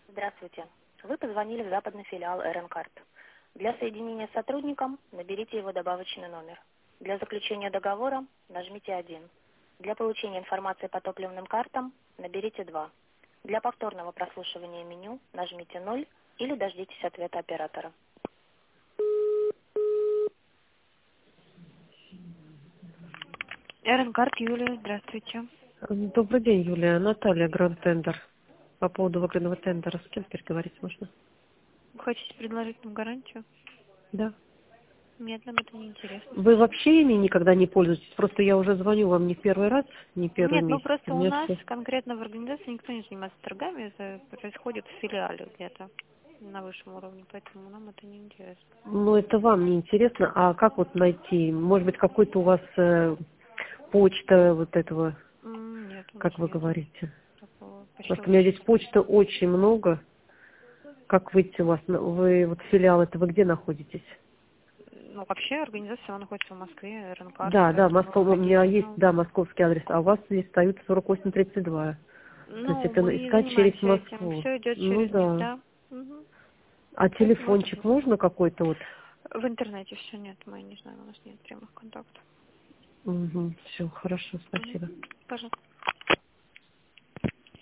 Здравствуйте. Вы позвонили в западный филиал РН-карт. Для соединения с сотрудником наберите его добавочный номер. Для заключения договора нажмите 1. Для получения информации по топливным картам наберите 2. Для повторного прослушивания меню нажмите 0 или дождитесь ответа оператора. РН-карт, Юлия, здравствуйте. Добрый день, Юлия. Наталья, Гранд Тендер. По поводу выгодного тендера. С кем переговорить можно? Вы хотите предложить нам гарантию? Да. Нет, нам это не интересно. Вы вообще ими никогда не пользуетесь? Просто я уже звоню вам не первый раз, не первый Нет, ну месяц. У просто у меня нас все... конкретно в организации никто не занимается торгами, это происходит в филиале где-то на высшем уровне, поэтому нам это не интересно. Ну, это вам не интересно. А как вот найти? Может быть, какой-то у вас почта вот этого, Нет, у нас как вы нет говорите? такого Потому что у меня почтового здесь счета. почты очень много. Как выйти у вас? Вы вот филиал, это вы где находитесь? Ну, вообще организация сама находится в Москве, РНКарт, Да, да, поэтому Москва, у меня выходите, есть, ну, да, московский адрес, а у вас здесь стоит 4832. То есть ну, это мы не искать через занимаемся этим, Москву. все идет Ну через них, да. да. Мгм. А Поэтому это телефончик можно какой-то вот? в интернете все нет, мы не знаем, у нас нет прямых контактов. Угу, все, хорошо, Мгм. спасибо. Пожалуйста.